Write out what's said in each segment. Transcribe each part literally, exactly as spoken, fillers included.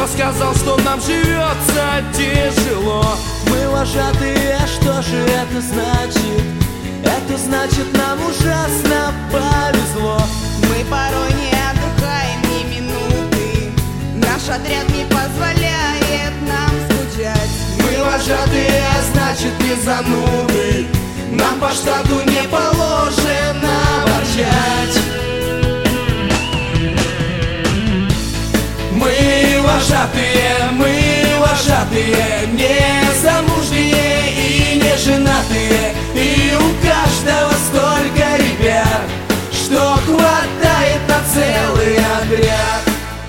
Кто сказал, что нам живется тяжело? Мы вожатые, а что же это значит? Это значит, нам ужасно повезло. Мы порой не отдыхаем ни минуты, наш отряд не позволяет нам скучать. Мы вожатые, а значит не зануды, нам по штату не положено ворчать. Мы вожатые, мы вожатые, не замужние и не женатые. И у каждого столько ребят, что хватает на целый отряд.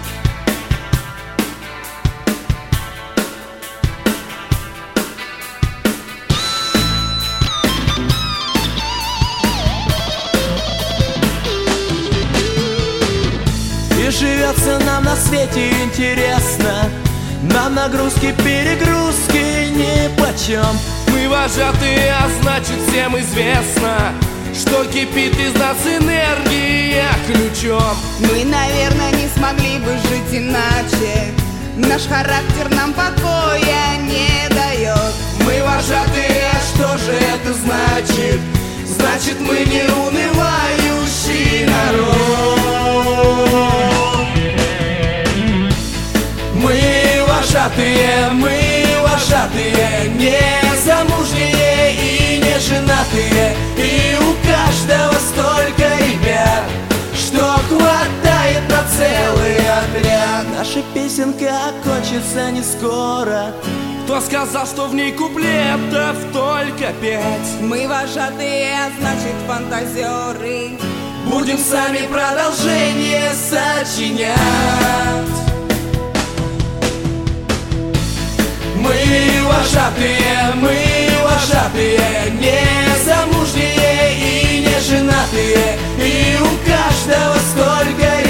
И живется нам на свете интересно, нам нагрузки, перегрузки нипочем. Мы вожатые, а значит всем известно, что кипит из нас энергия ключом. Мы, наверное, не смогли бы жить иначе, наш характер нам покоя не дает. Мы вожатые, а что же это значит? Значит, мы не унывающий народ. Мы вожатые, мы вожатые, не замужние и не женатые. И у каждого столько ребят, что хватает на целый отряд. Наша песенка окончится не скоро. Кто сказал, что в ней куплетов только пять? Мы вожатые, а значит фантазеры, будем сами продолжение сочинять. Мы вожатые, мы вожатые, не замужние и не женатые. И у каждого столько